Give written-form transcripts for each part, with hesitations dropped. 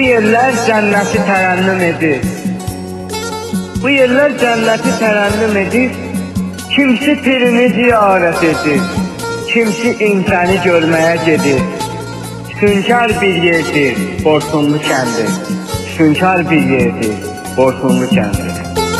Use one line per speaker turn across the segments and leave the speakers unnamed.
yerler cənnəti tərənnüm edir. Bu yerler cənnəti tərənnüm edir. Kimsi pirini ziyarət edir. Kimsi insanı görməyə gedir. Sünkar bir yerdir, Borsunlu kəndi. Sünkar bir yerdir, Borsunlu kəndi.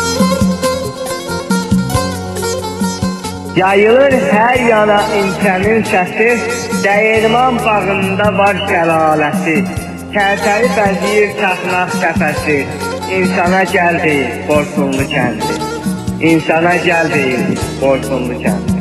Yayılır hər yana imkanın səsi, dəyirman bağında var şəlaləsi. Tərtəri bəziyir çaxmaq səfəsi, insana gəl deyil, Borsunlu kəndi. İnsana gəl deyil, Borsunlu kəndi.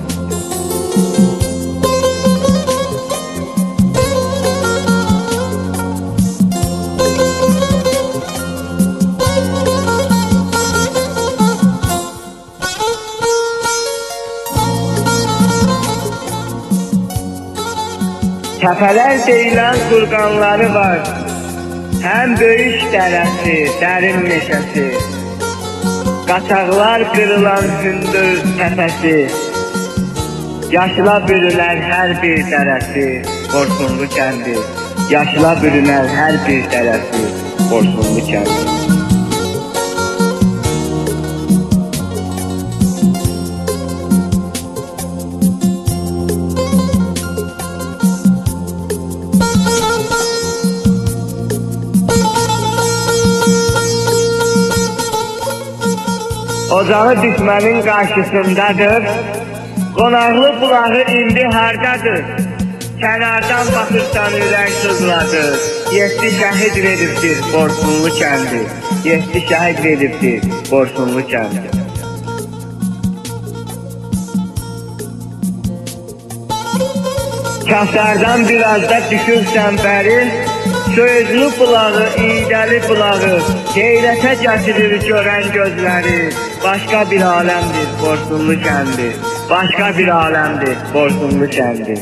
Təpələr deyilən qurqanları var. Həm böyük dərəsi, dərin meşəsi. Qaçaqlar qırılan hündür təpəsi. Yaşıla bürünər hər bir dərəsi, Borsunlu kəndi. Yaşıla bürünər hər bir dərəsi, Borsunlu kəndi. Ocağı düşmənin qarşısındadır. Qonaqlı bulağı indi hardadır. Kənardan baxırsan ürək sızladır. 7 şəhid veribdir Borsunlu kəndi. 7 şəhid veribdir Borsunlu kəndi. Kəsərdən biraz da düşürsən bəri. Sözlü bulağı, iğdəli bulağı, heyrətə gətirir görən gözləri. Başqa bir aləmdir Borsunlu kəndi. Başqa bir aləmdir Borsunlu kəndi.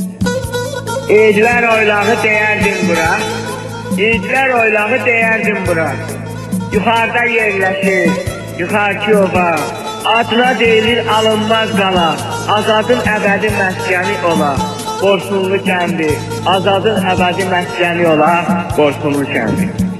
İdlər oylağı deyərdim bura. İdlər oylağı deyərdim bura. Yuxarıda yerləşir, yuxarıki ova. Adına deyilir alınmaz qala. Azadın əbədi məskəni ola. Borsunlu kəndi, azadın əbədi məskəni ola, Borsunlu kəndi.